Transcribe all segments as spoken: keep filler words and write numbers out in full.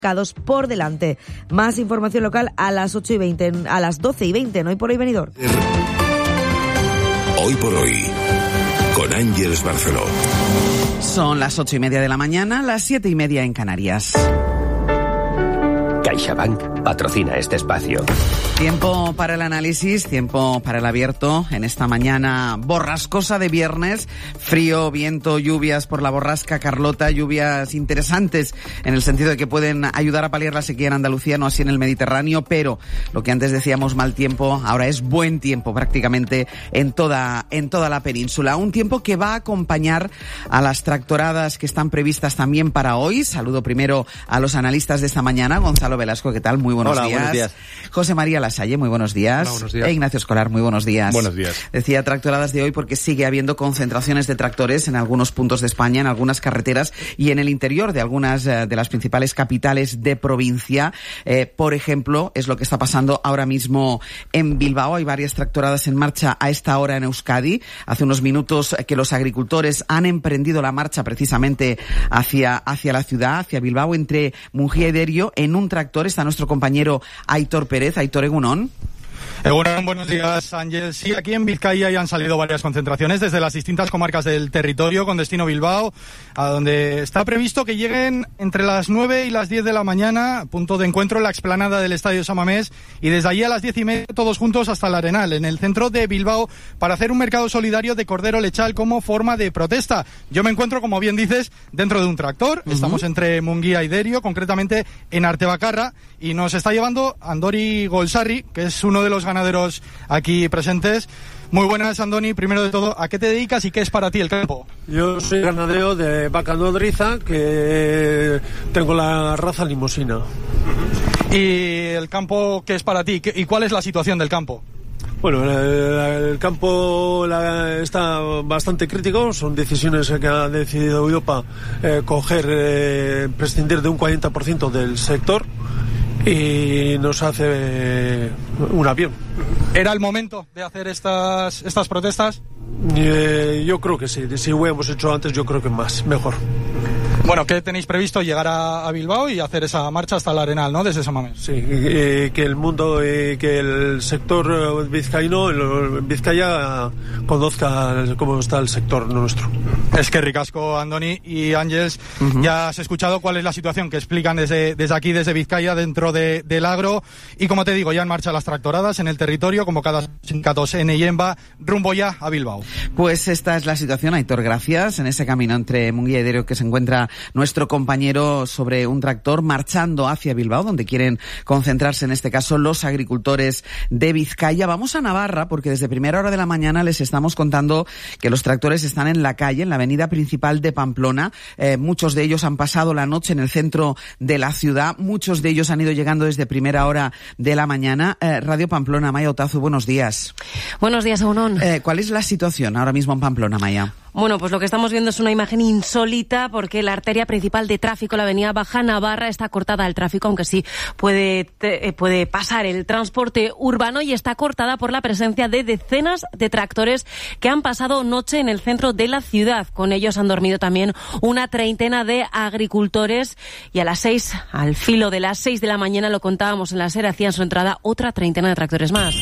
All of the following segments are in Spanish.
por delante. Más información local a las ocho y veinte, a las doce y veinte, ¿no? Hoy por hoy, Benidorm. Hoy por hoy, con Ángeles Barceló. Son las ocho y media de la mañana, las siete y media en Canarias. CaixaBank patrocina este espacio. Tiempo para el análisis, tiempo para el abierto en esta mañana borrascosa de viernes. Frío, viento, lluvias por la borrasca Carlota, lluvias interesantes en el sentido de que pueden ayudar a paliar la sequía en Andalucía, no así en el Mediterráneo, pero lo que antes decíamos mal tiempo, ahora es buen tiempo prácticamente en toda, en toda la península. Un tiempo que va a acompañar a las tractoradas que están previstas también para hoy. Saludo primero a los analistas de esta mañana. Gonzalo Velasco, ¿qué tal? Muy buenos Hola, días. buenos días. José María Lasalle, muy buenos días. Hola, buenos días. E Ignacio Escolar, muy buenos días. Buenos días. Decía tractoradas de hoy porque sigue habiendo concentraciones de tractores en algunos puntos de España, en algunas carreteras y en el interior de algunas eh, de las principales capitales de provincia. Eh, por ejemplo, es lo que está pasando ahora mismo en Bilbao. Hay varias tractoradas en marcha a esta hora en Euskadi. Hace unos minutos que los agricultores han emprendido la marcha precisamente hacia, hacia la ciudad, hacia Bilbao, entre Mungía y Derio. En un tractor está nuestro compañero Aitor Pérez. Aitor, egunon. Egunon, buenos días, Ángel. Sí, aquí en Vizcaya ya han salido varias concentraciones desde las distintas comarcas del territorio con destino Bilbao, a donde está previsto que lleguen entre las nueve y las diez de la mañana, punto de encuentro en la explanada del Estadio San Mamés, y desde allí a las diez y media todos juntos hasta el Arenal, en el centro de Bilbao, para hacer un mercado solidario de cordero lechal como forma de protesta. Yo me encuentro, como bien dices, dentro de un tractor. Uh-huh. Estamos entre Munguía y Derio, concretamente en Artebacarra, y nos está llevando Andoni Golsarri, que es uno de los ganaderos aquí presentes. Muy buenas, Andoni. Primero de todo, ¿a qué te dedicas y qué es para ti el campo? Yo soy ganadero de vaca nodriza, que tengo la raza limosina. ¿Y el campo qué es para ti? ¿Y cuál es la situación del campo? Bueno, el, el campo la, está bastante crítico. Son decisiones que ha decidido Europa eh, coger, eh, prescindir de un cuarenta por ciento del sector, y nos hace un avión. ¿Era el momento de hacer estas estas protestas? Eh, yo creo que sí. Si hubiéramos hecho antes, yo creo que más, mejor. Bueno, ¿qué tenéis previsto? Llegar a, a Bilbao y hacer esa marcha hasta el Arenal, ¿no? Desde San Mamés. Sí, eh, que el mundo, eh, que el sector vizcaíno, el, Vizcaya, conozca cómo está el sector nuestro. Es que ricasco, Andoni y Ángeles. Uh-huh. Ya has escuchado cuál es la situación que explican desde, desde aquí, desde Vizcaya, dentro de, del agro. Y como te digo, ya en marcha las tractoradas en el territorio, convocadas sindicatos en Eyemba, rumbo ya a Bilbao. Pues esta es la situación, Aitor, gracias. En ese camino entre Munguía y Derio que se encuentra nuestro compañero sobre un tractor marchando hacia Bilbao, donde quieren concentrarse en este caso los agricultores de Vizcaya. Vamos a Navarra porque desde primera hora de la mañana les estamos contando que los tractores están en la calle, en la avenida principal de Pamplona. Eh, muchos de ellos han pasado la noche en el centro de la ciudad. Muchos de ellos han ido llegando desde primera hora de la mañana. Eh, Radio Pamplona, Maya Otazu, buenos días. Buenos días, Egunon. Eh, ¿Cuál es la situación ahora mismo en Pamplona, Maya? Bueno, pues lo que estamos viendo es una imagen insólita porque la arteria principal de tráfico, la avenida Baja Navarra, está cortada al tráfico, aunque sí puede, te, puede pasar el transporte urbano, y está cortada por la presencia de decenas de tractores que han pasado noche en el centro de la ciudad. Con ellos han dormido también una treintena de agricultores, y a las seis, al filo de las seis de la mañana, lo contábamos en la SER, hacían su entrada otra treintena de tractores más.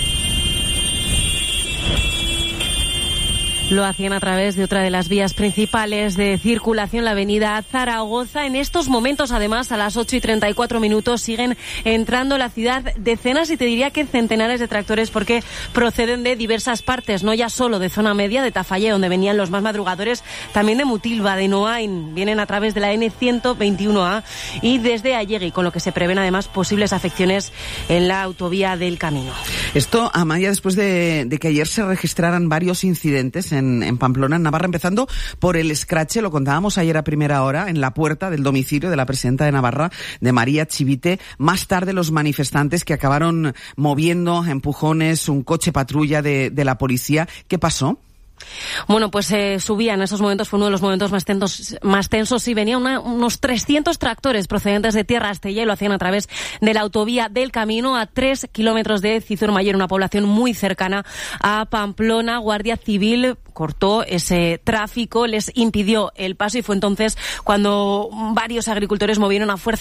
Lo hacían a través de otra de las vías principales de circulación, la avenida Zaragoza. En estos momentos, además, a las ocho y treinta y cuatro minutos, siguen entrando a la ciudad decenas, y te diría que centenares de tractores, porque proceden de diversas partes, no ya solo de zona media, de Tafalla, donde venían los más madrugadores, también de Mutilva, de Noain. Vienen a través de la N ciento veintiuno A y desde Allegui, con lo que se prevén además posibles afecciones en la autovía del Camino. Esto, Amaya, después de, de que ayer se registraran varios incidentes en En, en Pamplona, en Navarra, empezando por el escrache, lo contábamos ayer a primera hora, en la puerta del domicilio de la presidenta de Navarra, de María Chivite. Más tarde, los manifestantes que acabaron moviendo empujones un coche patrulla de, de la policía. ¿Qué pasó? Bueno, pues eh, subía en esos momentos, fue uno de los momentos más tensos, más tensos y venía una, unos trescientos tractores procedentes de Tierra Astella, y lo hacían a través de la autovía del Camino, a tres kilómetros de Cizurmayer, una población muy cercana a Pamplona. Guardia Civil cortó ese tráfico, les impidió el paso, y fue entonces cuando varios agricultores movieron a fuerza